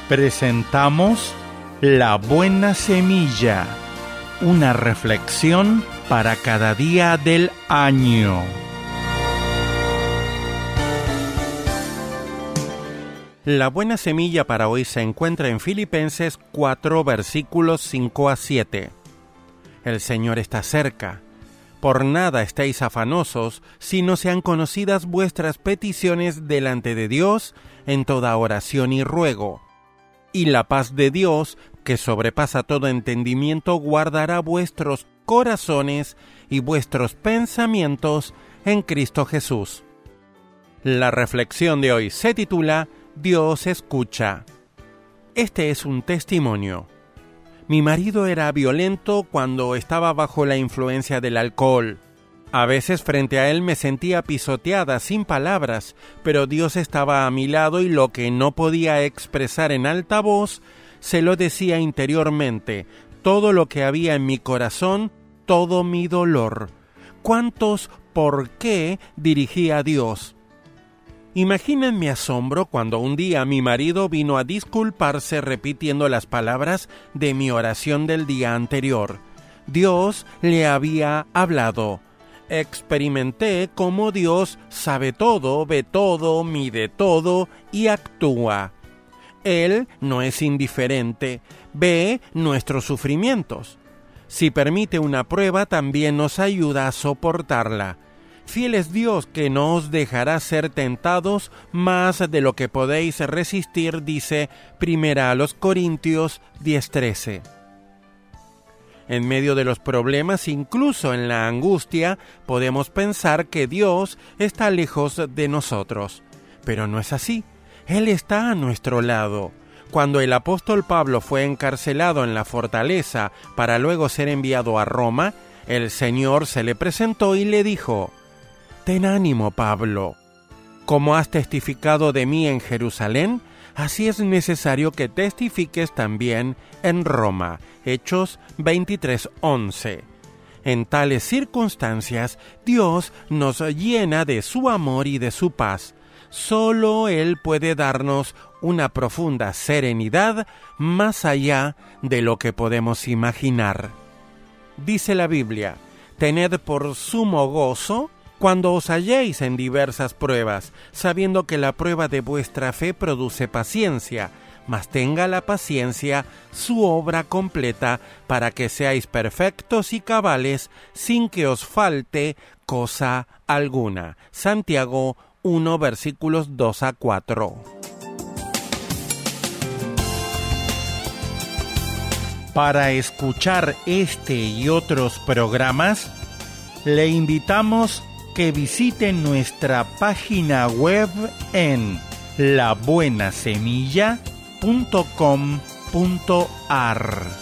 Presentamos La Buena Semilla, una reflexión para cada día del año. La buena semilla para hoy se encuentra en Filipenses 4, versículos 5 a 7. El Señor está cerca. Por nada estéis afanosos, sino sean conocidas vuestras peticiones delante de Dios en toda oración y ruego. Y la paz de Dios, que sobrepasa todo entendimiento, guardará vuestros corazones y vuestros pensamientos en Cristo Jesús. La reflexión de hoy se titula Dios escucha. Este es un testimonio. Mi marido era violento cuando estaba bajo la influencia del alcohol. A veces frente a él me sentía pisoteada sin palabras, pero Dios estaba a mi lado y lo que no podía expresar en alta voz, se lo decía interiormente, todo lo que había en mi corazón, todo mi dolor. ¿Cuántos por qué dirigía a Dios? Imaginen mi asombro cuando un día mi marido vino a disculparse repitiendo las palabras de mi oración del día anterior. Dios le había hablado. Experimenté cómo Dios sabe todo, ve todo, mide todo y actúa. Él no es indiferente, ve nuestros sufrimientos. Si permite una prueba, también nos ayuda a soportarla. Fiel es Dios que no os dejará ser tentados más de lo que podéis resistir, dice 1 Corintios 10:13. En medio de los problemas, incluso en la angustia, podemos pensar que Dios está lejos de nosotros. Pero no es así. Él está a nuestro lado. Cuando el apóstol Pablo fue encarcelado en la fortaleza para luego ser enviado a Roma, el Señor se le presentó y le dijo: «Ten ánimo, Pablo. Como has testificado de mí en Jerusalén, así es necesario que testifiques también en Roma». Hechos 23:11. En tales circunstancias, Dios nos llena de su amor y de su paz. Solo Él puede darnos una profunda serenidad más allá de lo que podemos imaginar. Dice la Biblia: «Tened por sumo gozo cuando os halléis en diversas pruebas, sabiendo que la prueba de vuestra fe produce paciencia, mas tenga la paciencia su obra completa, para que seáis perfectos y cabales, sin que os falte cosa alguna». Santiago 1, versículos 2 a 4. Para escuchar este y otros programas, le invitamos que visiten nuestra página web en labuenasemilla.com.ar.